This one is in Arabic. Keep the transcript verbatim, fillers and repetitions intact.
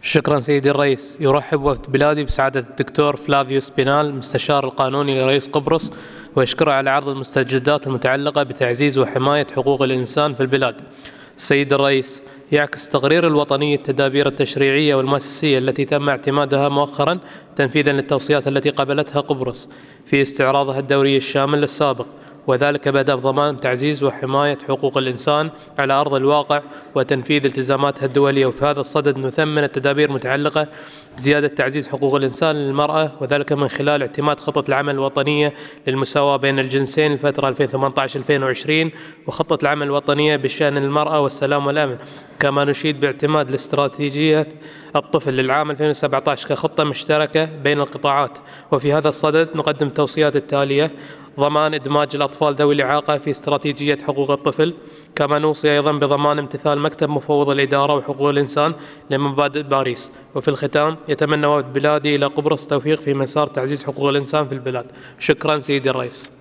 شكرا سيدي الرئيس. يرحب وفد بلادي بسعادة الدكتور فلافيو سبينال مستشار القانوني لرئيس قبرص، ويشكره على عرض المستجدات المتعلقة بتعزيز وحماية حقوق الإنسان في البلاد. السيد الرئيس، يعكس تقرير الوطني التدابير التشريعية والمؤسسية التي تم اعتمادها مؤخرا تنفيذا للتوصيات التي قبلتها قبرص في استعراضها الدوري الشامل السابق، وذلك بهدف ضمان تعزيز وحماية حقوق الإنسان على أرض الواقع وتنفيذ التزاماتها الدولية. وفي هذا الصدد نثمن التدابير المتعلقة بزيادة تعزيز حقوق الإنسان للمرأة، وذلك من خلال اعتماد خطة العمل الوطنية للمساواة بين الجنسين الفترة ألفين وثمانية عشر ألفين وعشرين، وخطة العمل الوطنية بشأن المرأة والسلام والأمن. كما نشيد باعتماد الاستراتيجية الطفل للعام ألفين وسبعة عشر كخطة مشتركة بين القطاعات. وفي هذا الصدد نقدم التوصيات التالية: ضمان إدماج الأطفال ذوي الإعاقة في استراتيجية حقوق الطفل. كما نوصي أيضا بضمان امتثال مكتب مفوض الإدارة وحقوق الإنسان لمبادئ باريس. وفي الختام، يتمنى وفد بلادي إلى قبرص التوفيق في مسار تعزيز حقوق الإنسان في البلاد. شكرا سيدي الرئيس.